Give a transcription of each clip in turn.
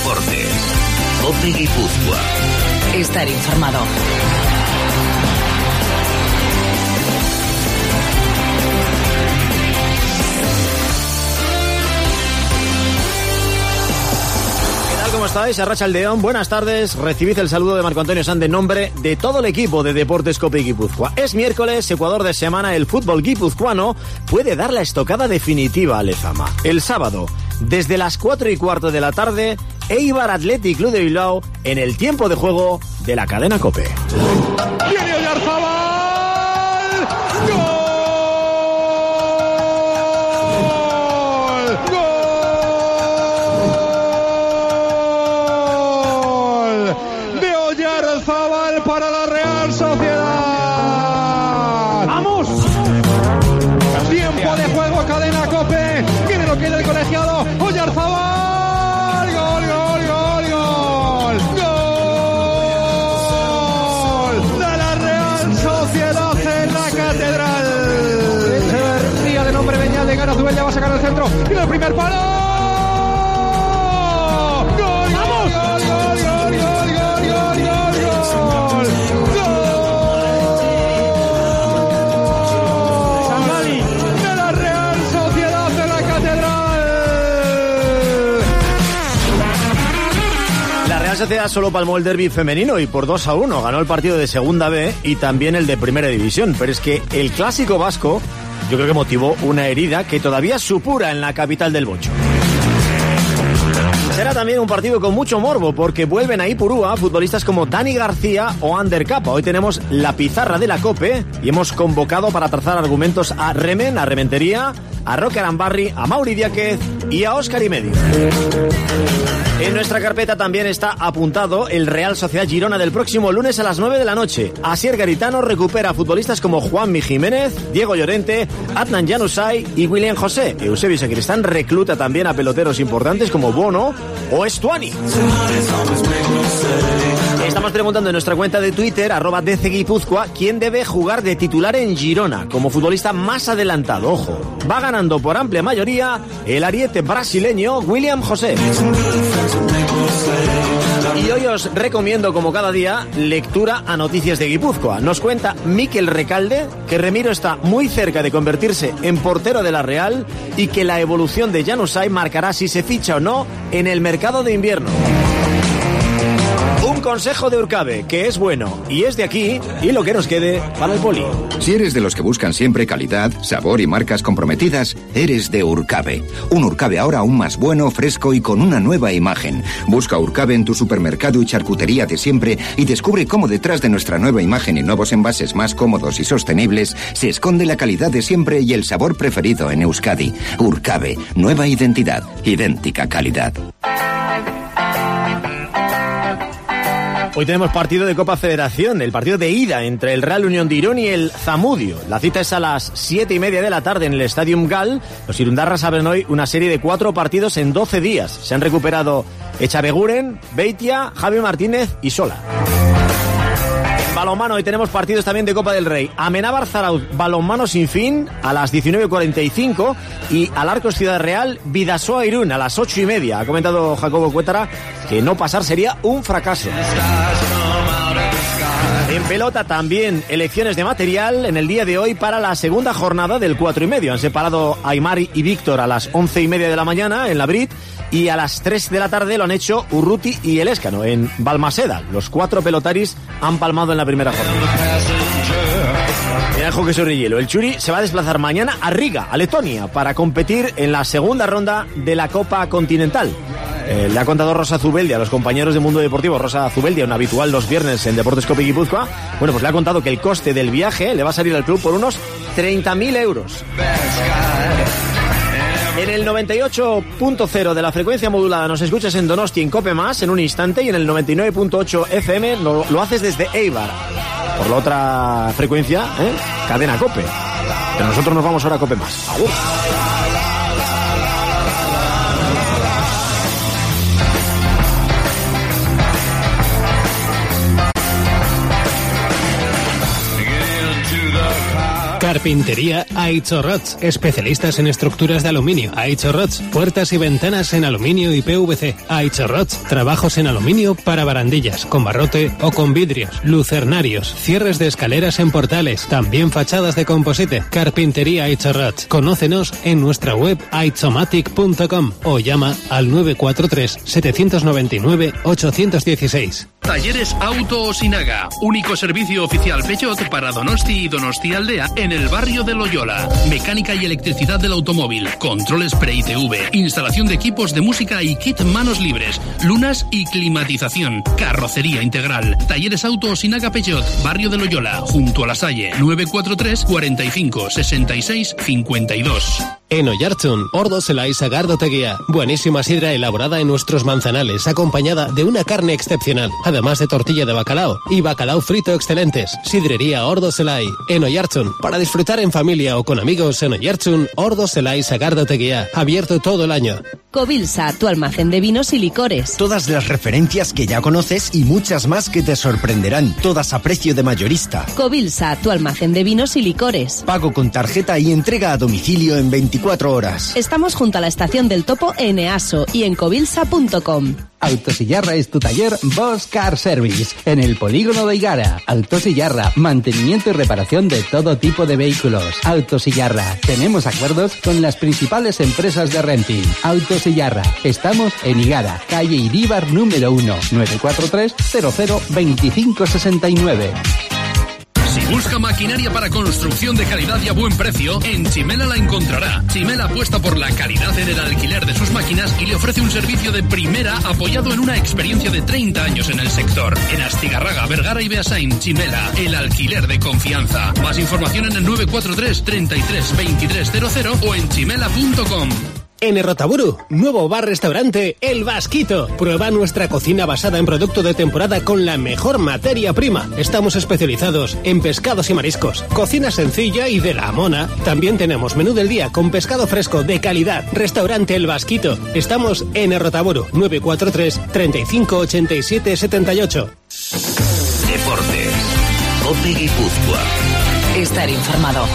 deportes. COPE Guipúzcoa. Estar informado. ¿Cómo estáis? Arratsaldeon, buenas tardes. Recibid el saludo de Marco Antonio Sanz en nombre de todo el equipo de Deportes COPE Guipúzcoa. Es miércoles, Ecuador de semana, el fútbol guipuzcoano puede dar la estocada definitiva a Lezama. El sábado, desde las 4:15 de la tarde, Eibar Athletic Club de Bilbao en el tiempo de juego de la cadena COPE. ¡Viene Oyarzabal! ¡Gol! Para la Real Sociedad. ¡Vamos! Tiempo de juego, cadena COPE. Viene lo que es el colegiado. Oyarzabal. Gol, gol, gol, gol. Gol de la Real Sociedad en la Catedral. Echeverría de nombre Beñal de Garazubel, ya va a sacar el centro. Y el primer palo. La Sociedad solo palmó el derbi femenino y por 2-1 ganó el partido de Segunda B y también el de Primera División. Pero es que el clásico vasco yo creo que motivó una herida que todavía supura en la capital del Bocho. Será también un partido con mucho morbo porque vuelven a Ipurúa futbolistas como Dani García o Ander Capa. Hoy tenemos la pizarra de la COPE y hemos convocado para trazar argumentos a Remen, a Rementería, a Roque Arambarri, a Mauri Diáquez y a Óscar y Medio. En nuestra carpeta también está apuntado el Real Sociedad Girona del próximo lunes a las 9 de la noche. Asier Garitano recupera a futbolistas como Juanmi Jiménez, Diego Llorente, Adnan Januzaj y William José. Eusebio Sacristán recluta también a peloteros importantes como Bono o Estuani. Estamos preguntando en nuestra cuenta de Twitter, @DCGuipúzcoa, quién debe jugar de titular en Girona como futbolista más adelantado. Ojo, va ganando por amplia mayoría el ariete brasileño William José. Y hoy os recomiendo, como cada día, lectura a Noticias de Guipúzcoa. Nos cuenta Mikel Recalde que Remiro está muy cerca de convertirse en portero de la Real y que la evolución de Januzaj marcará si se ficha o no en el mercado de invierno. Un consejo de Urcabe, que es bueno y es de aquí, y lo que nos quede para el poli. Si eres de los que buscan siempre calidad, sabor y marcas comprometidas, eres de Urcabe. Un Urcabe ahora aún más bueno, fresco y con una nueva imagen. Busca Urcabe en tu supermercado y charcutería de siempre y descubre cómo detrás de nuestra nueva imagen y nuevos envases más cómodos y sostenibles se esconde la calidad de siempre y el sabor preferido en Euskadi. Urcabe, nueva identidad, idéntica calidad. Hoy tenemos partido de Copa Federación, el partido de ida entre el Real Unión de Irún y el Zamudio. La cita es a las 7:30 de la tarde en el Stadium Gal. Los irundarras abren hoy una serie de 4 partidos en 12 días. Se han recuperado Echabeguren, Beitia, Javi Martínez y Sola. En balonmano hoy tenemos partidos también de Copa del Rey. Amenábar Zarauz, balonmano sin fin a las 19:45 y Alarcos Ciudad Real, Bidasoa Irún a las 8:30. Ha comentado Jacobo Cuétara que no pasar sería un fracaso. En pelota también elecciones de material en el día de hoy para la segunda jornada del 4:30. Han separado a Aymar y Víctor a las 11:30 de la mañana en la Brit y a las 3 de la tarde lo han hecho Urruti y El Escano en Balmaseda. Los 4 pelotaris han palmado en la primera jornada. Mira el hockey sobre hielo. El Churi se va a desplazar mañana a Riga, a Letonia, para competir en la segunda ronda de la Copa Continental. Le ha contado Rosa Zubeldia a los compañeros de Mundo Deportivo. Rosa Zubeldia, un habitual los viernes en Deportes COPE Guipúzcoa. Bueno, pues le ha contado que el coste del viaje le va a salir al club por unos 30.000 euros. En el 98.0 de la frecuencia modulada nos escuchas en Donosti en COPE Más en un instante y en el 99.8 FM lo haces desde Eibar. Por la otra frecuencia, cadena COPE. Pero nosotros nos vamos ahora a COPE Más. ¡Agur! Carpintería Aicho Rods, especialistas en estructuras de aluminio. Aicho Rods, puertas y ventanas en aluminio y PVC. Aicho Rods, trabajos en aluminio para barandillas, con barrote o con vidrios, lucernarios, cierres de escaleras en portales, también fachadas de composite. Carpintería Aicho Rods. Conócenos en nuestra web aichomatic.com o llama al 943 799 816. Talleres Auto Osinaga, único servicio oficial Peugeot para Donosti y Donostialdea en el barrio de Loyola. Mecánica y electricidad del automóvil, controles pre-ITV, instalación de equipos de música y kit manos libres, lunas y climatización, carrocería integral. Talleres Auto Osinaga Peugeot, barrio de Loyola, junto a la Salle, 943 45 66 52. En Oiartzun, Ordo Zelai Sagardotegia. Buenísima sidra elaborada en nuestros manzanales, acompañada de una carne excepcional, además de tortilla de bacalao y bacalao frito excelentes. Sidrería Ordo Zelai, en Oiartzun. Para disfrutar en familia o con amigos en Oiartzun, Ordo Zelai Sagardotegia. Abierto todo el año. Covilsa, tu almacén de vinos y licores. Todas las referencias que ya conoces y muchas más que te sorprenderán. Todas a precio de mayorista. Covilsa, tu almacén de vinos y licores. Pago con tarjeta y entrega a domicilio en 24 horas. Estamos junto a la estación del Topo en Easo y en covilsa.com. Autosillarra es tu taller Bosch Car Service, en el polígono de Higara. Autosillarra, mantenimiento y reparación de todo tipo de vehículos. Autosillarra, tenemos acuerdos con las principales empresas de renting. Autosillarra, estamos en Higara, calle Iríbar número 1, 943 00 25 69. Si busca maquinaria para construcción de calidad y a buen precio, en Chimela la encontrará. Chimela apuesta por la calidad en el alquiler de sus máquinas y le ofrece un servicio de primera apoyado en una experiencia de 30 años en el sector. En Astigarraga, Vergara y Beasain, Chimela, el alquiler de confianza. Más información en el 943 33 2300 o en chimela.com. En Errotaburu, nuevo bar-restaurante El Vasquito. Prueba nuestra cocina basada en producto de temporada con la mejor materia prima. Estamos especializados en pescados y mariscos. Cocina sencilla y de la mona. También tenemos menú del día con pescado fresco de calidad. Restaurante El Vasquito. Estamos en Errotaburu, 943 35 87 78. Deportes. COPE Guipúzcoa. Estar informado.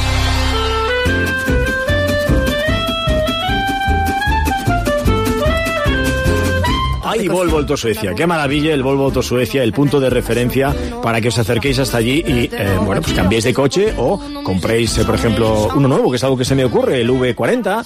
¡Ay, Volvo Auto Suecia! ¡Qué maravilla el Volvo Auto Suecia! El punto de referencia para que os acerquéis hasta allí y, bueno, pues cambiéis de coche o compréis, por ejemplo, uno nuevo, que es algo que se me ocurre, el V40,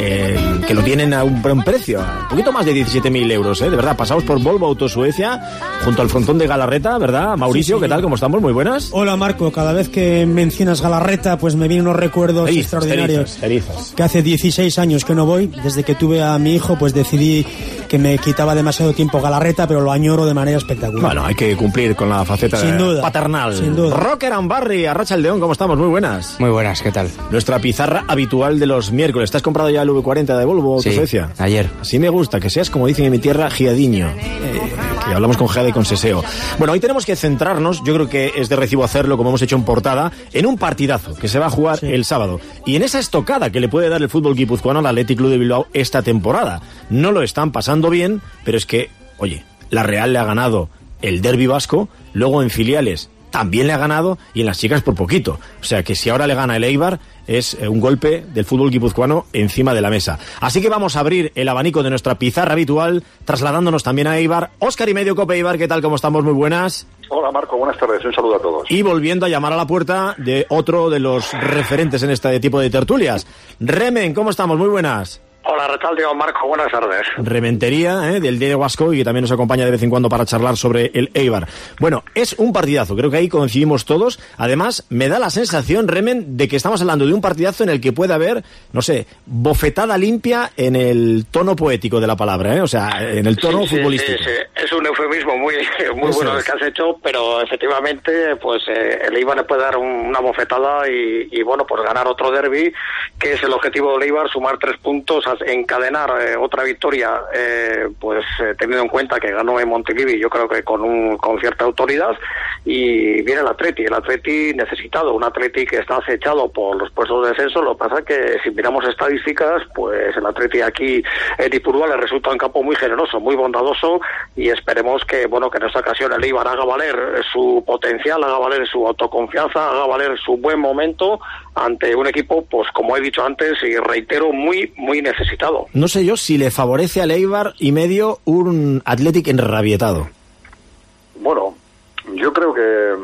que lo tienen a un buen precio, un poquito más de 17.000 euros, de verdad. Pasamos por Volvo Auto Suecia, junto al frontón de Galarreta, ¿verdad? Mauricio, sí. ¿Qué tal? ¿Cómo estamos? Muy buenas. Hola, Marco. Cada vez que mencionas Galarreta, pues me vienen unos recuerdos extraordinarios. Erizas. Que hace 16 años que no voy. Desde que tuve a mi hijo, pues decidí que me quitaba demasiado tiempo Galarreta, pero lo añoro de manera espectacular. Bueno, hay que cumplir con la faceta paternal. Sin duda. Rocker and Barry, Arrachaldeón, ¿cómo estamos? Muy buenas. Muy buenas, ¿qué tal? Nuestra pizarra habitual de los miércoles. ¿Te has comprado ya el V40 de Volvo Auto Suecia? Sí, ayer. Así me gusta, que seas, como dicen en mi tierra, giadiño. Que hablamos con Giada y con Seseo. Bueno, hoy tenemos que centrarnos, yo creo que es de recibo hacerlo, como hemos hecho en portada, en un partidazo que se va a jugar el sábado. Y en esa estocada que le puede dar el fútbol guipuzcoano al Athletic Club de Bilbao esta temporada. No lo están pasando bien, pero es que, oye, la Real le ha ganado el derbi vasco, luego en filiales también le ha ganado y en las chicas por poquito. O sea que si ahora le gana el Eibar es un golpe del fútbol guipuzcoano encima de la mesa. Así que vamos a abrir el abanico de nuestra pizarra habitual, trasladándonos también a Eibar. Óscar y medio Cope Eibar, ¿qué tal? ¿Cómo estamos? Muy buenas. Hola Marco, buenas tardes, un saludo a todos. Y volviendo a llamar a la puerta de otro de los referentes en este tipo de tertulias. Remen, ¿cómo estamos? Muy buenas. Hola, Recaldio, Marco, buenas tardes. Rementería del Diego Vasco y que también nos acompaña de vez en cuando para charlar sobre el Eibar. Bueno, es un partidazo, creo que ahí coincidimos todos. Además, me da la sensación, Remen, de que estamos hablando de un partidazo en el que puede haber, no sé, bofetada limpia en el tono poético de la palabra, o sea, en el tono futbolístico. Sí. Es un eufemismo muy bueno el que has hecho, pero efectivamente, pues el Eibar le puede dar una bofetada y bueno, pues ganar otro derbi, que es el objetivo del Eibar, sumar 3 puntos a encadenar otra victoria, teniendo en cuenta que ganó en Montilivi, yo creo que con cierta autoridad, y viene el Atleti necesitado, un Atleti que está acechado por los puestos de descenso. Lo que pasa es que si miramos estadísticas, pues el Atleti aquí en Ipurúa le resulta un campo muy generoso, muy bondadoso, y esperemos que en esta ocasión el Eibar haga valer su potencial, haga valer su autoconfianza, haga valer su buen momento ante un equipo, pues como he dicho antes y reitero, muy, muy necesitado. No sé yo si le favorece al Eibar y medio un Athletic enrabietado. Bueno, yo creo que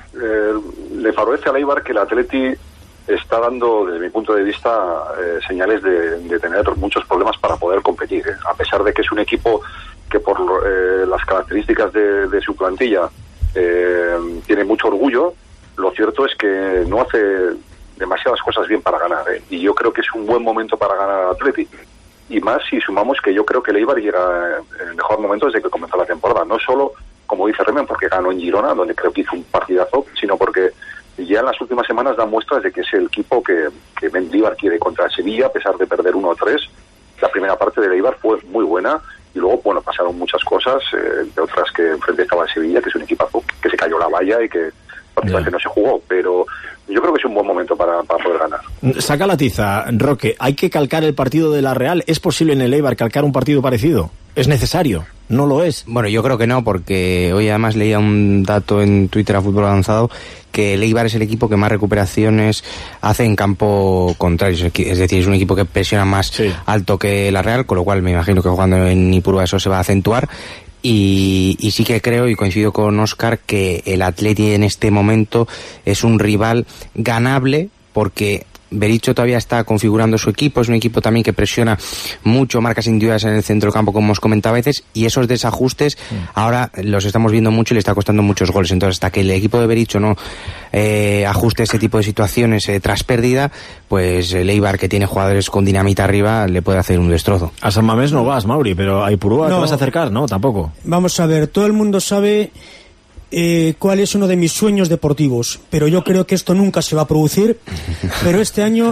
le favorece al Eibar que el Atleti está dando, desde mi punto de vista, señales de tener muchos problemas para poder competir, a pesar de que es un equipo que por las características de su plantilla tiene mucho orgullo. Lo cierto es que no hace demasiadas cosas bien para ganar, y yo creo que es un buen momento para ganar al Atleti, y más si sumamos que yo creo que el Eibar llega en el mejor momento desde que comenzó la temporada, no solo, como dice Remen, porque ganó en Girona, donde creo que hizo un partidazo, sino porque ya en las últimas semanas da muestras de que es el equipo que Mendilibar quiere contra Sevilla, a pesar de perder 1-3. La primera parte del Eibar fue muy buena, y luego, pasaron muchas cosas, entre otras que enfrente estaba el Sevilla, que es un equipazo, que se cayó la valla y que prácticamente no se jugó, pero yo creo que es un buen momento para poder ganar. Saca la tiza, Roque. ¿Hay que calcar el partido de la Real? ¿Es posible en el Eibar calcar un partido parecido? ¿Es necesario? ¿No lo es? Bueno, yo creo que no, porque hoy además leía un dato en Twitter a Fútbol Avanzado, que el Eibar es el equipo que más recuperaciones hace en campo contrario, es decir, es un equipo que presiona más alto que la Real, con lo cual me imagino que jugando en Ipurúa eso se va a acentuar. Y sí que creo, y coincido con Óscar, que el Atleti en este momento es un rival ganable, porque Berizzo todavía está configurando su equipo, es un equipo también que presiona mucho, marcas individuales en el centro del campo, como os comentaba a veces, y esos desajustes ahora los estamos viendo mucho y le está costando muchos goles. Entonces, hasta que el equipo de Berizzo no ajuste ese tipo de situaciones tras pérdida, pues el Eibar, que tiene jugadores con dinamita arriba, le puede hacer un destrozo. A San Mamés no vas, Mauri, pero a Ipurúa te vas a acercar, ¿no? Tampoco. Vamos a ver, todo el mundo sabe cuál es uno de mis sueños deportivos, pero yo creo que esto nunca se va a producir. Pero este año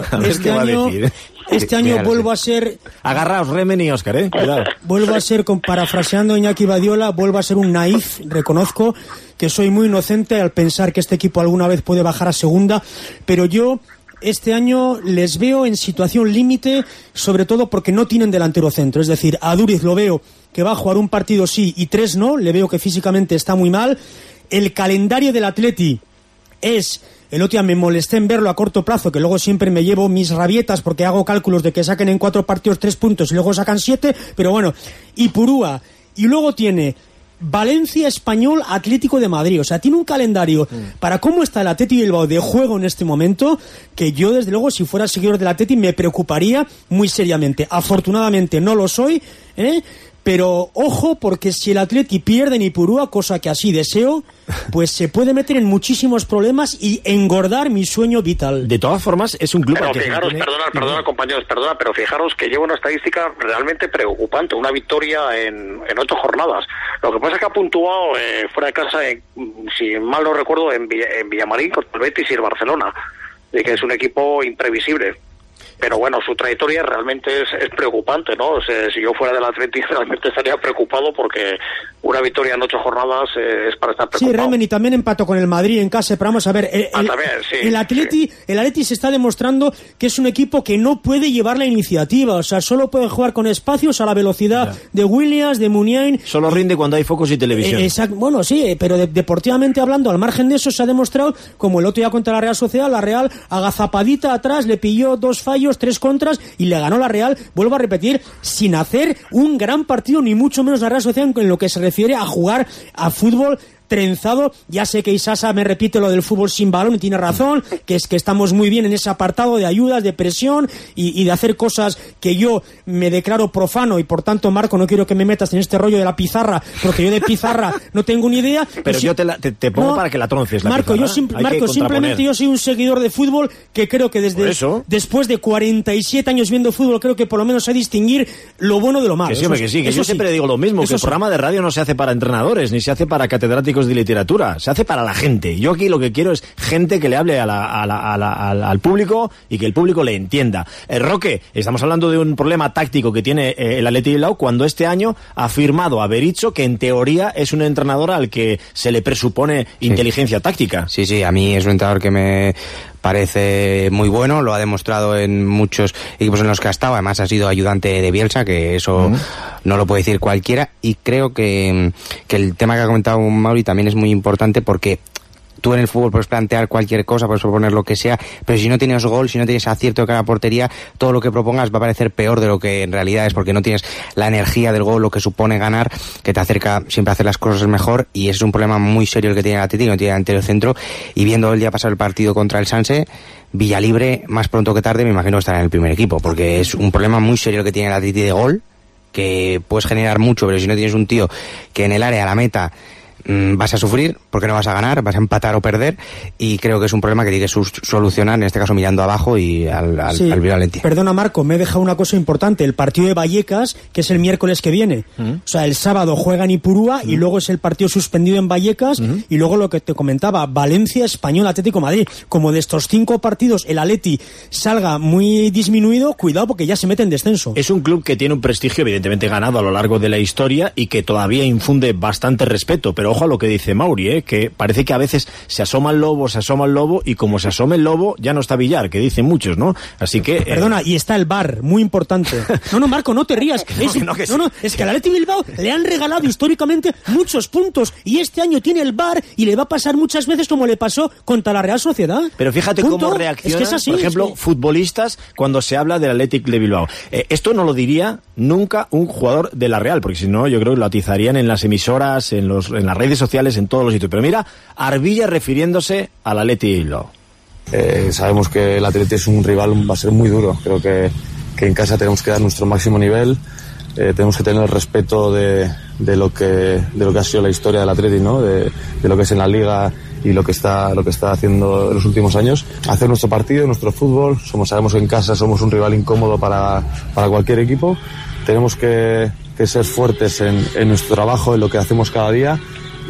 vuelvo a ser... Agarraos, Remen y Óscar, cuidado. Vuelvo a ser, parafraseando a Iñaki Badiola, vuelvo a ser un naif. Reconozco que soy muy inocente al pensar que este equipo alguna vez puede bajar a segunda, pero yo este año les veo en situación límite, sobre todo porque no tienen delantero centro. Es decir, a Duriz lo veo que va a jugar un partido sí y 3 no, le veo que físicamente está muy mal. El calendario del Atleti es... El otro día me molesté en verlo a corto plazo, que luego siempre me llevo mis rabietas porque hago cálculos de que saquen en 4 partidos 3 puntos y luego sacan 7, pero bueno, Ipurúa, y luego tiene Valencia, Español, Atlético de Madrid. O sea, tiene un calendario para cómo está el Atleti Bilbao de juego en este momento, que yo desde luego, si fuera seguidor del Atleti, me preocuparía muy seriamente. Afortunadamente no lo soy, pero ojo, porque si el Atleti pierde en Ipurúa, cosa que así deseo, pues se puede meter en muchísimos problemas y engordar mi sueño vital. De todas formas, es un club... Pero fijaros, perdona compañeros, pero fijaros que lleva una estadística realmente preocupante, una victoria en 8 jornadas. Lo que pasa es que ha puntuado fuera de casa, si mal no recuerdo, en Villamarín contra el Betis y el Barcelona, de que es un equipo imprevisible. Pero bueno, su trayectoria realmente es preocupante, ¿no? O sea, si yo fuera del Atlético realmente estaría preocupado, porque una victoria en 8 jornadas es para estar preocupado. Sí, Remen, y también empató con el Madrid en casa, pero vamos a ver, el Atleti se está demostrando que es un equipo que no puede llevar la iniciativa, o sea, solo puede jugar con espacios a la velocidad de Williams, de Muniain. Solo rinde cuando hay focos y televisión. Bueno, sí, pero deportivamente hablando, al margen de eso, se ha demostrado, como el otro día contra la Real Sociedad, la Real agazapadita atrás, le pilló 2 fallos, 3 contras y le ganó la Real, vuelvo a repetir, sin hacer un gran partido, ni mucho menos la Real Sociedad en lo que se refiere a jugar a fútbol trenzado. Ya sé que Isasa me repite lo del fútbol sin balón y tiene razón, que es que estamos muy bien en ese apartado de ayudas, de presión y de hacer cosas que yo me declaro profano, y por tanto, Marco, no quiero que me metas en este rollo de la pizarra, porque yo de pizarra no tengo ni idea. Pero yo te pongo para que la tronces, la Marco, pizarra. Marco, simplemente yo soy un seguidor de fútbol que creo que después de 47 años viendo fútbol, creo que por lo menos sé distinguir lo bueno de lo malo. Que sí, yo siempre digo lo mismo, que el programa de radio no se hace para entrenadores, ni se hace para catedráticos clásicos de literatura, se hace para la gente. Yo aquí lo que quiero es gente que le hable al público y que el público le entienda. Roque, estamos hablando de un problema táctico que tiene el Athletic Bilbao cuando este año ha firmado a Berizzo, que en teoría es un entrenador al que se le presupone inteligencia táctica. Sí, a mí es un entrenador que me parece muy bueno, lo ha demostrado en muchos equipos en los que ha estado, además ha sido ayudante de Bielsa, que eso no lo puede decir cualquiera, y creo que el tema que ha comentado Mauri también es muy importante, porque tú en el fútbol puedes plantear cualquier cosa, puedes proponer lo que sea, pero si no tienes gol, si no tienes acierto de cada portería, todo lo que propongas va a parecer peor de lo que en realidad es, porque no tienes la energía del gol, lo que supone ganar, que te acerca siempre a hacer las cosas mejor, y es un problema muy serio el que tiene el Atlético, no tiene delantero centro, y viendo el día pasado el partido contra el Sanse, Villalibre, más pronto que tarde, me imagino estará en el primer equipo, porque es un problema muy serio el que tiene el Atlético de gol, que puedes generar mucho, pero si no tienes un tío que en el área, a la meta, vas a sufrir porque no vas a ganar, vas a empatar o perder, y creo que es un problema que tiene que solucionar, en este caso mirando abajo y al Valencia. Perdona, Marco, me he dejado una cosa importante, el partido de Vallecas, que es el miércoles que viene. O sea, el sábado juega en Ipurúa y luego es el partido suspendido en Vallecas, y luego lo que te comentaba, Valencia, Español, Atlético Madrid. Como de estos 5 partidos el Atleti salga muy disminuido, cuidado porque ya se mete en descenso. Es un club que tiene un prestigio evidentemente ganado a lo largo de la historia y que todavía infunde bastante respeto, pero ojo a lo que dice Mauri, que parece que a veces se asoma el lobo, y como se asome el lobo ya no está Villar, que dicen muchos, ¿no? Así que... Perdona, y está el VAR, muy importante. No, Marco, no te rías. Es que al Athletic Bilbao le han regalado históricamente muchos puntos, y este año tiene el VAR y le va a pasar muchas veces como le pasó contra la Real Sociedad. Pero fíjate cómo reaccionan, es así, por ejemplo, futbolistas cuando se habla del Athletic de Bilbao. Esto no lo diría nunca un jugador de la Real, porque si no yo creo que lo atizarían en las emisoras, en las redes sociales, en todos los sitios. Pero mira, Arbilla refiriéndose al Athletic de Bilbao. Sabemos que el Athletic es un rival, va a ser muy duro. Creo que en casa tenemos que dar nuestro máximo nivel. Tenemos que tener el respeto de lo que ha sido la historia del Athletic, ¿no? De lo que es en la Liga y lo que está haciendo en los últimos años. Hacer nuestro partido, nuestro fútbol. Sabemos que en casa somos un rival incómodo para cualquier equipo. Tenemos que ser fuertes en nuestro trabajo, en lo que hacemos cada día,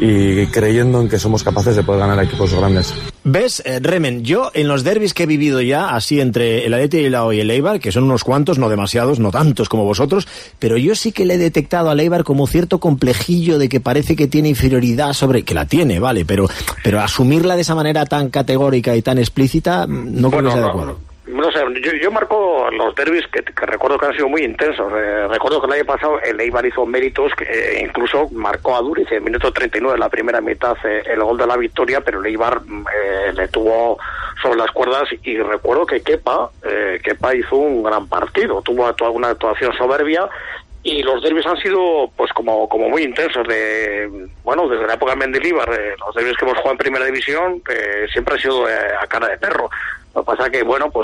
y creyendo en que somos capaces de poder ganar a equipos grandes. ¿Ves, Remen? Yo en los derbis que he vivido ya, así entre el Athletic Bilbao y el Eibar, que son unos cuantos, no demasiados, no tantos como vosotros, pero yo sí que le he detectado al Eibar como cierto complejillo de que parece que tiene inferioridad sobre... que la tiene, vale, pero asumirla de esa manera tan categórica y tan explícita, no creo que sea adecuado. No sé, yo marco los derbis que recuerdo que han sido muy intensos. Recuerdo que el año pasado el Eibar hizo méritos, que incluso marcó a Duriz en el minuto 39 de la primera mitad el gol de la victoria, pero el Eibar le tuvo sobre las cuerdas, y recuerdo que Kepa hizo un gran partido, tuvo una actuación soberbia. Y los derbis han sido pues como muy intensos, desde la época de Mendilibar, los derbis que hemos jugado en primera división siempre han sido a cara de perro. Lo que pasa que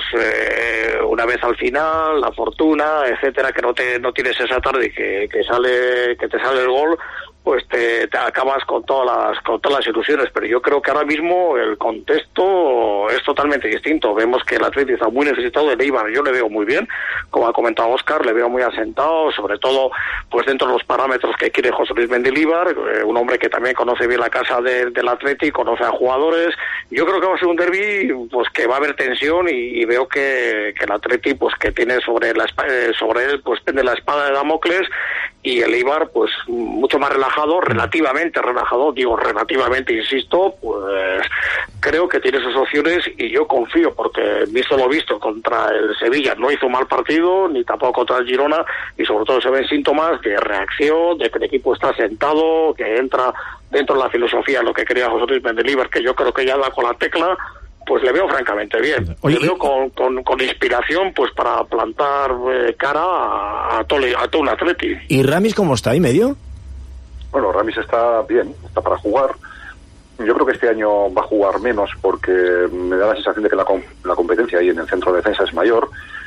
una vez al final, la fortuna, etcétera, que no tienes esa tarde que te sale el gol, pues te acabas con todas las ilusiones. Pero yo creo que ahora mismo el contexto es totalmente distinto. Vemos que el Atlético está muy necesitado del Eibar. Yo le veo muy bien, como ha comentado Óscar, le veo muy asentado, sobre todo pues dentro de los parámetros que quiere José Luis Mendilibar, un hombre que también conoce bien la casa del Atlético, conoce a jugadores. Yo creo que va a ser un derbi pues que va a haber tensión, y veo que el Atlético pues que tiene sobre él pues pende la espada de Damocles, y el Eibar pues mucho más relativamente relajado, insisto, pues creo que tiene sus opciones, y yo confío, porque visto lo visto contra el Sevilla no hizo mal partido, ni tampoco contra el Girona, y sobre todo se ven síntomas de reacción, de que el equipo está sentado, que entra dentro de la filosofía de lo que quería José Luis Mendilibar, que yo creo que ya da con la tecla. Pues le veo francamente bien. Le veo con inspiración pues para plantar cara a todo un Atleti. ¿Y Ramis cómo está ahí medio? Bueno, Ramis está bien, está para jugar. Yo creo que este año va a jugar menos, porque me da la sensación de que la competencia ahí en el centro de defensa es mayor.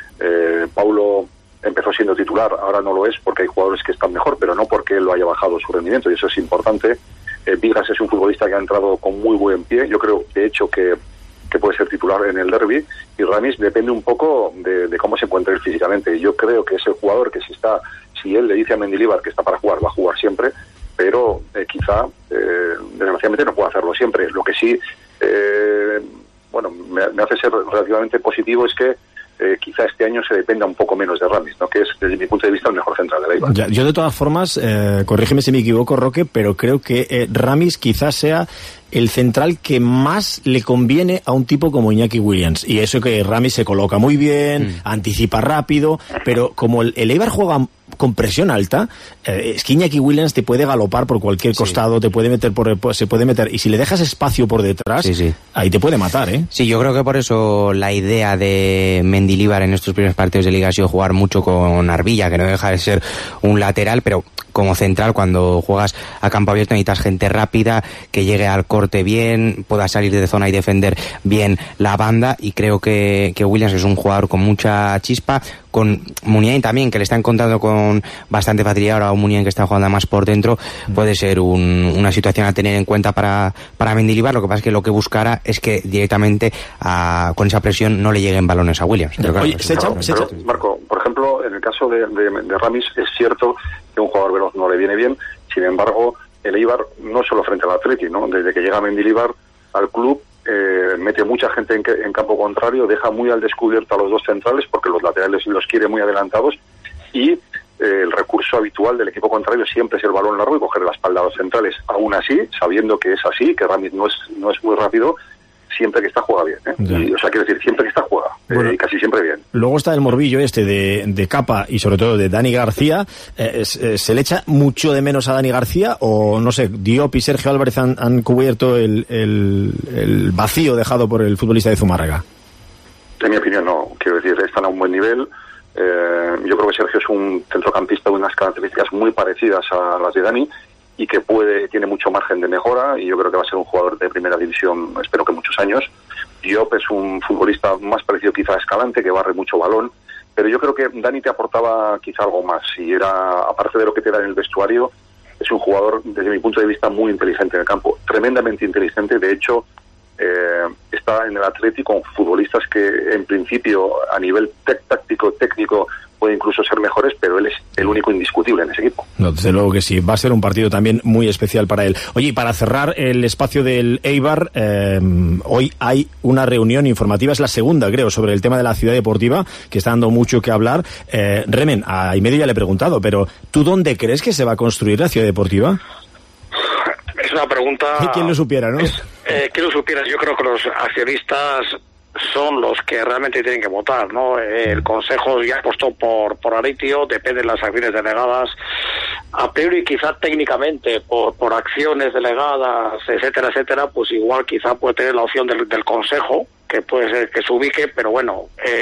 Paulo empezó siendo titular, ahora no lo es porque hay jugadores que están mejor, pero no porque él lo haya bajado su rendimiento, y eso es importante. Vigas es un futbolista que ha entrado con muy buen pie. Yo creo, de hecho, que puede ser titular en el derbi, y Ramis depende un poco de cómo se encuentre él físicamente. Yo creo que es el jugador que si él le dice a Mendilibar que está para jugar, va a jugar siempre, pero quizá desde desgraciadamente no puede hacerlo siempre. Lo que sí, bueno, me hace ser relativamente positivo es que quizá este año se dependa un poco menos de Ramis, ¿no? Que es, desde mi punto de vista, el mejor central de la Eibar. Yo de todas formas, corrígeme si me equivoco, Roque, pero creo que Ramis quizás sea el central que más le conviene a un tipo como Iñaki Williams. Y eso que Ramis se coloca muy bien, anticipa rápido, pero como el Eibar juega con presión alta, es que Iñaki Williams te puede galopar por cualquier costado, te puede meter se puede meter, y si le dejas espacio por detrás, ahí te puede matar, ¿eh? Sí, yo creo que por eso la idea de Mendilibar en estos primeros partidos de Liga ha sido jugar mucho con Arbilla, que no deja de ser un lateral, pero como central, cuando juegas a campo abierto necesitas gente rápida, que llegue al corte bien, pueda salir de zona y defender bien la banda, y creo que Williams es un jugador con mucha chispa, con Muniain también, que le está encontrando con bastante facilidad. Ahora un Muniain que está jugando más por dentro puede ser una situación a tener en cuenta para Mendilibar. Lo que pasa es que lo que buscara es que directamente con esa presión no le lleguen balones a Williams. Pero claro, pero, Marco, por ejemplo, en el caso de Ramis, es cierto que un jugador veloz no le viene bien. Sin embargo, el Eibar, no solo frente al Atleti, ¿no? Desde que llega Mendilibar al club, mete mucha gente en campo contrario, deja muy al descubierto a los dos centrales porque los laterales los quiere muy adelantados, y el recurso habitual del equipo contrario siempre es el balón largo y coger la espalda a los centrales. Aún así, sabiendo que es así, que Ramis no es muy rápido, siempre que está juega bien, ¿eh? O sea, quiero decir, siempre que está juega, y casi siempre bien. Luego está el morbillo de Capa y sobre todo de Dani García. ¿Se le echa mucho de menos a Dani García o, no sé, Diop y Sergio Álvarez han cubierto el vacío dejado por el futbolista de Zumárraga? En mi opinión no, quiero decir, están a un buen nivel. Yo creo que Sergio es un centrocampista de unas características muy parecidas a las de Dani, y que tiene mucho margen de mejora, y yo creo que va a ser un jugador de primera división, espero que muchos años. Diop es un futbolista más parecido quizá a Escalante, que barre mucho balón, pero yo creo que Dani te aportaba quizá algo más, y era, aparte de lo que te da en el vestuario, es un jugador, desde mi punto de vista, muy inteligente en el campo, tremendamente inteligente. De hecho, está en el Atleti con futbolistas que en principio a nivel táctico, técnico, puede incluso ser mejores, pero él es el único indiscutible en ese equipo. No, desde luego que sí, va a ser un partido también muy especial para él. Oye, y para cerrar el espacio del Eibar, hoy hay una reunión informativa, es la segunda, creo, sobre el tema de la ciudad deportiva, que está dando mucho que hablar. Remen, a Imedio ya le he preguntado, pero ¿tú dónde crees que se va a construir la ciudad deportiva? Es una pregunta... ¿Quién lo supiera, no? ¿Quién lo supiera? Yo creo que los accionistas son los que realmente tienen que votar, ¿no? El Consejo ya apostó por Aritio, depende de las acciones delegadas. A priori, quizá técnicamente, por acciones delegadas, etcétera, etcétera, pues igual quizá puede tener la opción del Consejo, que puede ser que se ubique, pero bueno,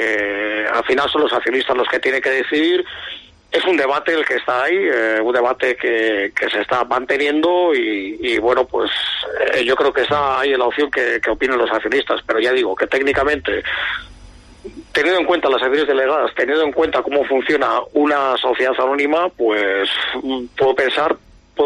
al final son los accionistas los que tienen que decidir. Es un debate el que está ahí, un debate que se está manteniendo, y bueno, pues yo creo que está ahí la opción que opinen los accionistas, pero ya digo que técnicamente, teniendo en cuenta las acciones delegadas, teniendo en cuenta cómo funciona una sociedad anónima, pues puedo pensar,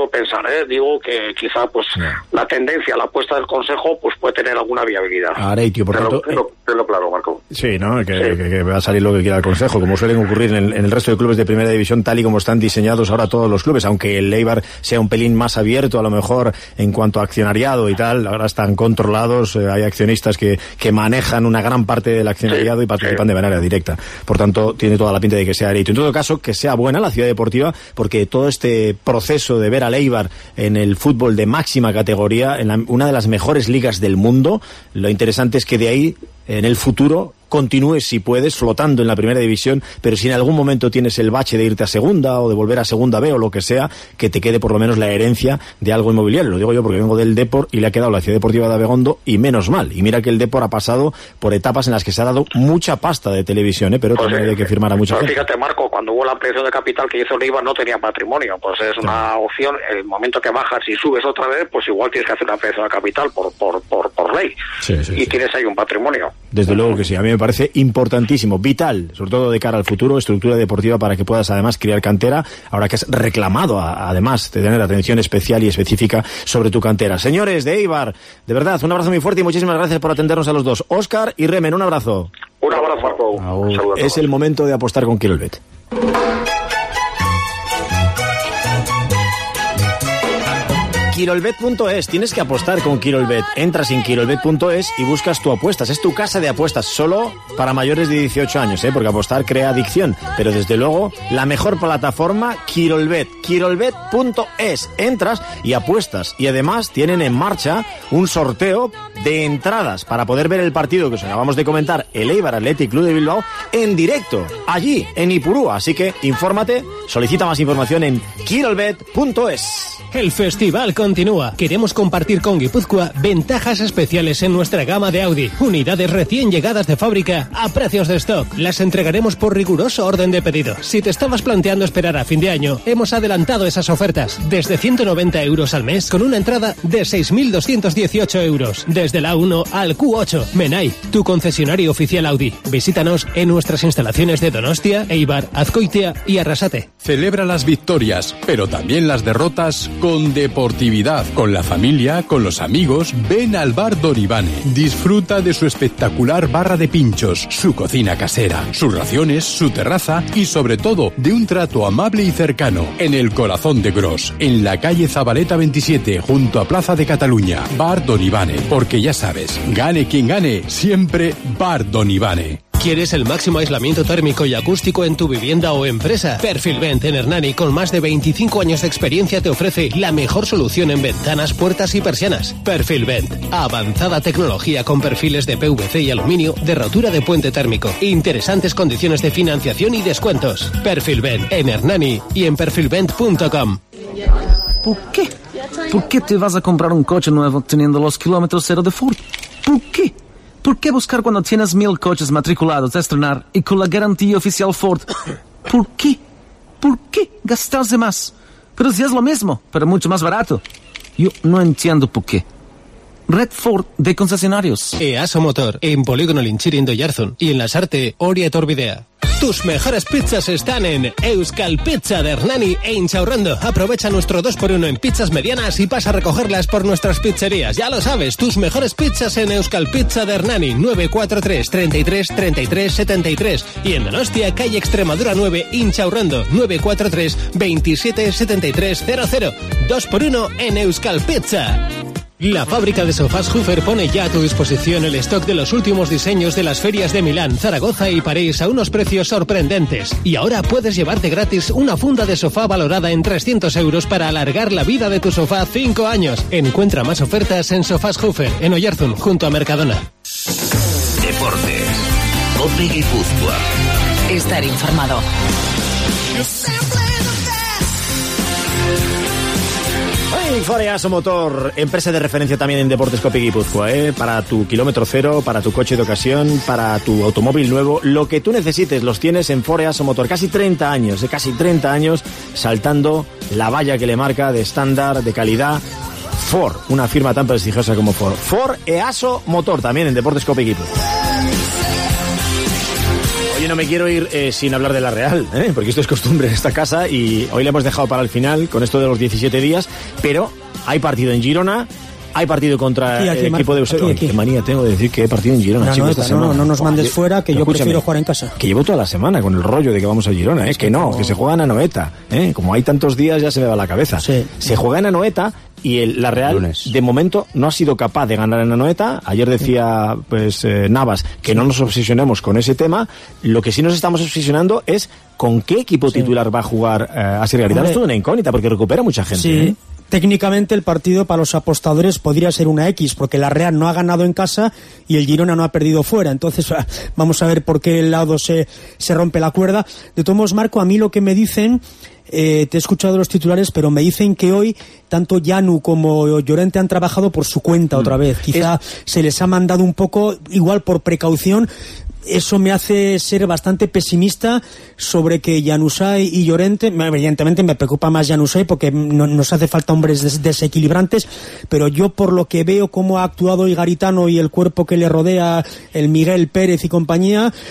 digo que quizá pues la tendencia, la apuesta del Consejo, pues puede tener alguna viabilidad. Areitio, por tanto, tenlo claro, Marco. Sí, ¿no? Que va a salir lo que quiera el Consejo, como suelen ocurrir en el resto de clubes de primera división, tal y como están diseñados ahora todos los clubes, aunque el Eibar sea un pelín más abierto, a lo mejor en cuanto a accionariado y tal, ahora están controlados, hay accionistas que manejan una gran parte del accionariado y participan de manera directa. Por tanto, tiene toda la pinta de que sea Areitio. En todo caso, que sea buena la ciudad deportiva, porque todo este proceso de ver al Eibar en el fútbol de máxima categoría, en una de las mejores ligas del mundo, lo interesante es que de ahí, en el futuro, continúes, si puedes, flotando en la primera división, pero si en algún momento tienes el bache de irte a segunda o de volver a segunda B o lo que sea, que te quede por lo menos la herencia de algo inmobiliario. Lo digo yo porque vengo del Depor y le ha quedado la ciudad deportiva de Abegondo, y menos mal. Y mira que el Depor ha pasado por etapas en las que se ha dado mucha pasta de televisión, pero pues también hay que firmar a mucha gente. Fíjate, Marco, cuando hubo la ampliación de capital que hizo el Eibar, no tenía patrimonio, pues es una opción. El momento que bajas y subes otra vez, pues igual tienes que hacer una ampliación de capital por ley, y tienes ahí un patrimonio. Desde luego que sí, a mí me parece importantísimo, vital, sobre todo de cara al futuro, estructura deportiva para que puedas además crear cantera, ahora que has reclamado además de tener atención especial y específica sobre tu cantera. Señores de Eibar, de verdad, un abrazo muy fuerte y muchísimas gracias por atendernos a los dos. Óscar y Remen, un abrazo. Un abrazo, Marco. Es el momento de apostar con Quirolbet. Quirolbet.es. Tienes que apostar con Quirolbet. Entras en Quirolbet.es y buscas tu apuestas. Es tu casa de apuestas, solo para mayores de 18 años, porque apostar crea adicción. Pero desde luego, la mejor plataforma, Quirolbet. Quirolbet.es. Entras y apuestas. Y además tienen en marcha un sorteo de entradas para poder ver el partido que os acabamos de comentar, el Eibar Athletic Club de Bilbao, en directo, allí, en Ipurúa. Así que infórmate, solicita más información en Quirolbet.es. El festival continúa. Queremos compartir con Guipúzcoa ventajas especiales en nuestra gama de Audi. Unidades recién llegadas de fábrica a precios de stock. Las entregaremos por riguroso orden de pedido. Si te estabas planteando esperar a fin de año, hemos adelantado esas ofertas. Desde 190 euros al mes con una entrada de 6.218 euros. Desde la 1 al Q8. Menai, tu concesionario oficial Audi. Visítanos en nuestras instalaciones de Donostia, Eibar, Azkoitia y Arrasate. Celebra las victorias, pero también las derrotas con deportividad, con la familia, con los amigos. Ven al Bar Don Ivane. Disfruta de su espectacular barra de pinchos, su cocina casera, sus raciones, su terraza y sobre todo de un trato amable y cercano. En el corazón de Gros, en la calle Zabaleta 27, junto a Plaza de Cataluña. Bar Don Ivane, porque ya sabes, gane quien gane, siempre Bar Don Ivane. ¿Quieres el máximo aislamiento térmico y acústico en tu vivienda o empresa? Perfilvent en Hernani, con más de 25 años de experiencia, te ofrece la mejor solución en ventanas, puertas y persianas. Perfilvent, avanzada tecnología con perfiles de PVC y aluminio de rotura de puente térmico. Interesantes condiciones de financiación y descuentos. Perfilvent en Hernani y en perfilvent.com. ¿Por qué? ¿Por qué te vas a comprar un coche nuevo teniendo los kilómetros cero de Ford? ¿Por qué? ¿Por qué buscar cuando tienes 1,000 coches matriculados a estrenar y con la garantía oficial Ford? ¿Por qué? ¿Por qué gastarse más? Pero si es lo mismo, pero mucho más barato. Yo no entiendo por qué. Red Ford de concesionarios. EASO Motor, en Polígono Linchirin de Oyarzun y en Lasarte, Oria Etorbidea. Tus mejores pizzas están en Euskal Pizza de Hernani e Inchaurrando. Aprovecha nuestro 2x1 en pizzas medianas y pasa a recogerlas por nuestras pizzerías. Ya lo sabes, tus mejores pizzas en Euskal Pizza de Hernani, 943 33 33 73. Y en Donostia, calle Extremadura 9, Inchaurrando, 943 27 73 00. 2x1 en Euskal Pizza. La fábrica de sofás Hoofer pone ya a tu disposición el stock de los últimos diseños de las ferias de Milán, Zaragoza y París a unos precios sorprendentes. Y ahora puedes llevarte gratis una funda de sofá valorada en 300 euros para alargar la vida de tu sofá 5 años. Encuentra más ofertas en Sofás Hoofer, en Oyarzun, junto a Mercadona. Deportes. COPE Guipúzcoa. Estar informado. EASO Motor, empresa de referencia también en Deportes COPE Guipúzcoa, para tu kilómetro cero, para tu coche de ocasión, para tu automóvil nuevo, lo que tú necesites los tienes en EASO Motor. Casi 30 años saltando la valla que le marca de estándar, de calidad. Ford, una firma tan prestigiosa como Ford. EASO Motor, también en Deportes COPE Guipúzcoa. Oye, no me quiero ir sin hablar de la Real, porque esto es costumbre en esta casa y hoy le hemos dejado para el final con esto de los 17 días, pero hay partido en Girona, hay partido contra el equipo de Eusebio. Qué manía tengo de decir que hay partido en Girona, chicos, esta semana. No nos mandes fuera, que yo prefiero jugar en casa. Que llevo toda la semana con el rollo de que vamos a Girona, que se juega en Anoeta, como hay tantos días ya se me va la cabeza. Sí. Se juega en Anoeta y la Real de momento no ha sido capaz de ganar en Anoeta. Ayer decía Navas que no nos obsesionemos con ese tema. Lo que sí nos estamos obsesionando es con qué equipo titular va a jugar Asier Garitano. Esto es una incógnita porque recupera mucha gente. Sí. Técnicamente el partido para los apostadores podría ser una X, porque la Real no ha ganado en casa y el Girona no ha perdido fuera. Entonces vamos a ver por qué lado se rompe la cuerda. De todos modos, Marco, a mí lo que me dicen, te he escuchado los titulares, pero me dicen que hoy tanto Janu como Llorente han trabajado por su cuenta otra vez. Quizá se les ha mandado un poco, igual por precaución. Eso me hace ser bastante pesimista sobre que Januzaj y Llorente, evidentemente me preocupa más Januzaj porque nos hace falta hombres desequilibrantes, pero yo por lo que veo cómo ha actuado hoy Garitano y el cuerpo que le rodea, el Miguel Pérez y compañía,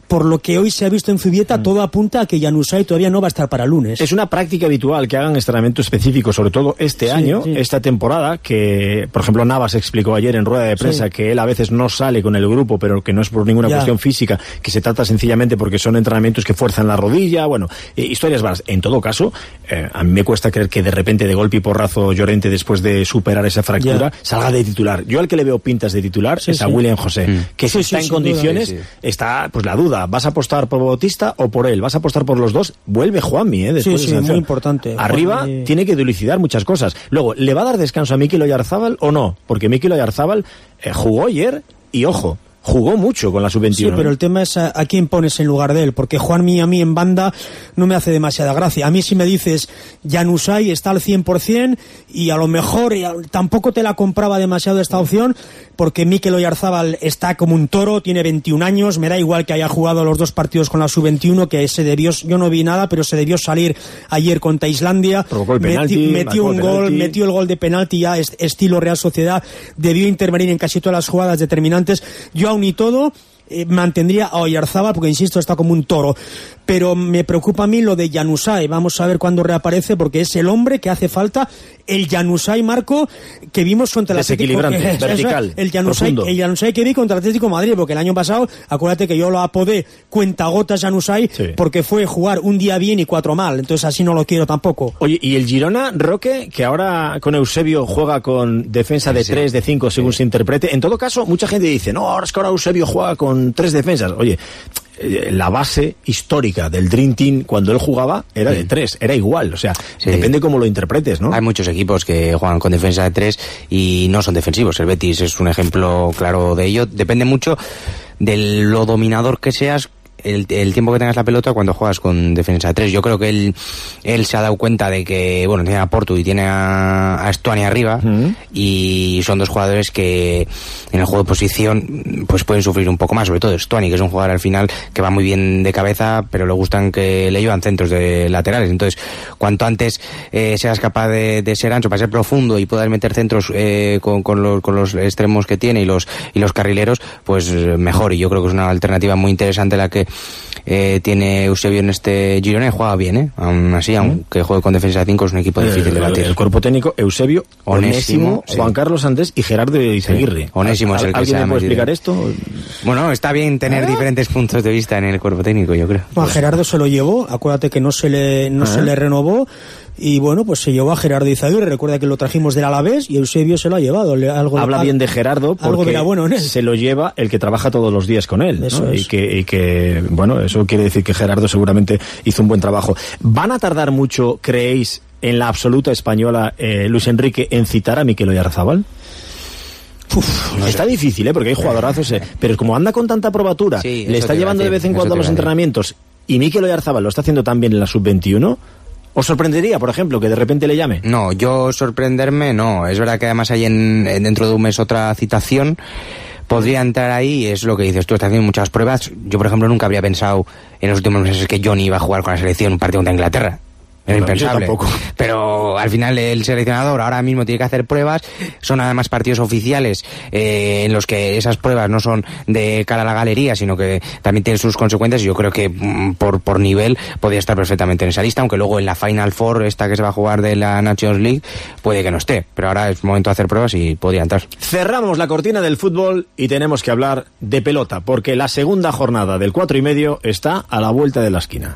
por lo que hoy se ha visto en Zubieta, todo apunta a que Januzaj todavía no va a estar para lunes. Es una práctica habitual que hagan entrenamiento específico, sobre todo este año, esta temporada, que, por ejemplo, Navas explicó ayer en rueda de prensa que él a veces no sale con el grupo, pero que no es por ninguna cuestión física, que se trata sencillamente porque son entrenamientos que fuerzan la rodilla, bueno, historias varias. En todo caso, a mí me cuesta creer que de repente, de golpe y porrazo, Llorente, después de superar esa fractura, salga de titular. Yo al que le veo pintas de titular es a William José, que si está en condiciones, está pues la duda, ¿vas a apostar por Bautista o por él? ¿Vas a apostar por los dos? Vuelve Juanmi, después de muy importante. Arriba tiene que dilucidar muchas cosas. Luego, ¿le va a dar descanso a Mikel Oyarzabal o no? Porque Mikel Oyarzabal jugó ayer y, ojo, jugó mucho con la sub-21. Sí, pero el tema es a quién pones en lugar de él, porque Juanmi a mí en banda no me hace demasiada gracia. A mí si me dices Januzaj está al 100% y a lo mejor tampoco te la compraba demasiado esta opción, porque Mikel Oyarzabal está como un toro, tiene 21 años, me da igual que haya jugado los 2 partidos con la sub-21, que yo no vi nada, pero se debió salir ayer contra Islandia, metió un gol, metió el gol de penalti ya estilo Real Sociedad, debió intervenir en casi todas las jugadas determinantes. Yo aún y todo mantendría a Oyarzabal porque, insisto, está como un toro. Pero me preocupa a mí lo de Januzaj. Vamos a ver cuándo reaparece, porque es el hombre que hace falta, el Januzaj, Marco, que vimos contra el Atlético. Desequilibrante, vertical, el Januzaj que vi contra el Atlético de Madrid, porque el año pasado, acuérdate que yo lo apodé cuentagotas Januzaj, porque fue jugar un día bien y 4 mal. Entonces así no lo quiero tampoco. Oye, y el Girona, Roque, que ahora con Eusebio juega con defensa de 3, de 5, según se interprete. En todo caso, mucha gente dice, no, es que ahora Eusebio juega con 3 defensas. Oye, la base histórica del Dream Team cuando él jugaba era de 3, era igual, o sea, depende cómo lo interpretes, ¿no? Hay muchos equipos que juegan con defensa de 3 y no son defensivos. El Betis es un ejemplo claro de ello. Depende mucho de lo dominador que seas, el tiempo que tengas la pelota cuando juegas con defensa de 3. Yo creo que él se ha dado cuenta de que, bueno, tiene a Portu y tiene a Stuani arriba, y son 2 jugadores que en el juego de posición pues pueden sufrir un poco más, sobre todo Stuani, que es un jugador al final que va muy bien de cabeza, pero le gustan que le llevan centros de laterales. Entonces, cuanto antes seas capaz de ser ancho para ser profundo y poder meter centros con los extremos que tiene y los carrileros, pues mejor. Y yo creo que es una alternativa muy interesante la que tiene Eusebio en este Girona, y juega bien, aún así, aunque juegue con defensa de 5, es un equipo difícil de batir. El cuerpo técnico, Eusebio, Onésimo, Juan Carlos Andrés y Gerardo Izaguirre. Onésimo es el que se ha ¿Alguien me puede explicar esto? Bueno, está bien tener diferentes puntos de vista en el cuerpo técnico, yo creo. A Gerardo se lo llevó, acuérdate que no se le renovó. Y bueno, pues se llevó a Gerardo Izaguirre. Recuerda que lo trajimos del Alavés y Eusebio se lo ha llevado. Habla bien de Gerardo porque bueno en él. Se lo lleva el que trabaja todos los días con él, ¿no? Es. Y que, bueno, eso quiere decir que Gerardo seguramente hizo un buen trabajo. ¿Van a tardar mucho, creéis, en la absoluta española, Luis Enrique, en citar a Mikel Oyarzabal? Está difícil, porque hay jugadorazos, pero como anda con tanta probatura, le está llevando de vez en cuando a los entrenamientos, y Mikel Oyarzabal lo está haciendo también en la sub-21. ¿Os sorprendería, por ejemplo, que de repente le llame? No, yo sorprenderme no. Es verdad que además hay dentro de un mes otra citación. Podría entrar ahí, es lo que dices tú, está haciendo muchas pruebas. Yo, por ejemplo, nunca habría pensado en los últimos meses que Johnny iba a jugar con la selección un partido contra Inglaterra. Era impensable. Pero al final el seleccionador ahora mismo tiene que hacer pruebas. Son además partidos oficiales en los que esas pruebas no son de cara a la galería, sino que también tienen sus consecuencias. Yo creo que por nivel podría estar perfectamente en esa lista, aunque luego en la Final Four, esta que se va a jugar de la Nations League, puede que no esté. Pero ahora es momento de hacer pruebas y podría entrar. Cerramos la cortina del fútbol y tenemos que hablar de pelota, porque la segunda jornada del 4:30 está a la vuelta de la esquina.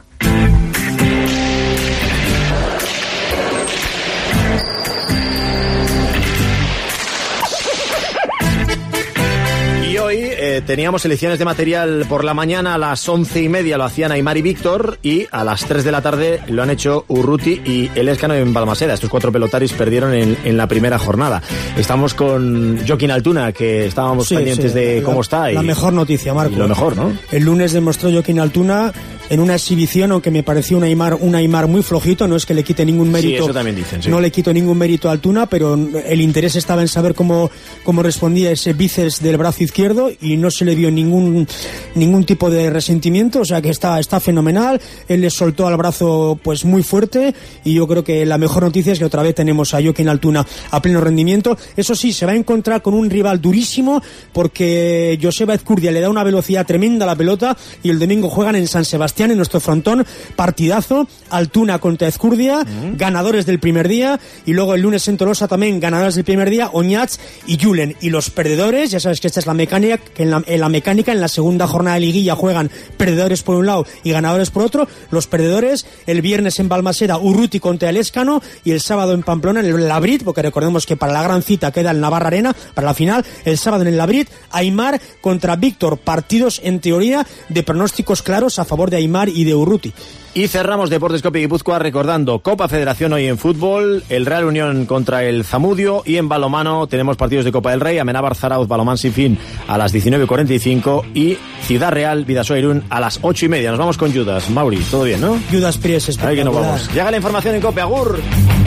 Teníamos selecciones de material por la mañana, a las 11:30 lo hacían Aimar y Víctor, y a las 3 de la tarde lo han hecho Urruti y El Escano en Balmaseda. Estos 4 pelotaris perdieron en la primera jornada. Estamos con Joaquín Altuna, que estábamos pendientes de cómo está. La mejor noticia, Marco. Y lo mejor, ¿no? El lunes demostró Joaquín Altuna en una exhibición, aunque me pareció un Aimar muy flojito. No es que le quite ningún mérito, sí, eso también dicen, sí. No le quito ningún mérito a Altuna, pero el interés estaba en saber cómo respondía ese bíceps del brazo izquierdo, y no se le vio ningún tipo de resentimiento. O sea que está fenomenal. Él le soltó al brazo pues muy fuerte, y yo creo que la mejor noticia es que otra vez tenemos a Joaquín Altuna a pleno rendimiento. Eso sí, se va a encontrar con un rival durísimo, porque Joseba Ezcurdia le da una velocidad tremenda a la pelota, y el domingo juegan en San Sebastián, en nuestro frontón. Partidazo, Altuna contra Ezcurdia, ganadores del primer día, y luego el lunes en Tolosa también ganadores del primer día, Oñats y Julen. Y los perdedores, ya sabes que esta es la mecánica, que en la segunda jornada de liguilla juegan perdedores por un lado y ganadores por otro. Los perdedores, el viernes en Balmaseda, Urruti contra el Escano, y el sábado en Pamplona, en el Labrit, porque recordemos que para la gran cita queda el Navarra Arena, para la final, el sábado en el Labrit, Aimar contra Víctor. Partidos, en teoría, de pronósticos claros a favor de Aimar y de Urruti. Y cerramos Deportes Cope Guipúzcoa recordando Copa Federación hoy en fútbol, el Real Unión contra el Zamudio, y en balonmano tenemos partidos de Copa del Rey, Amenábar Zarauz, Balomán Sin Fin a las 19:45 y Ciudad Real Bidasoa Irún a las 8:30. Nos vamos con Judas. Mauri, todo bien, ¿no? Judas Priest, espectacular. Ahí que nos vamos. Llega la información en Cope, agur.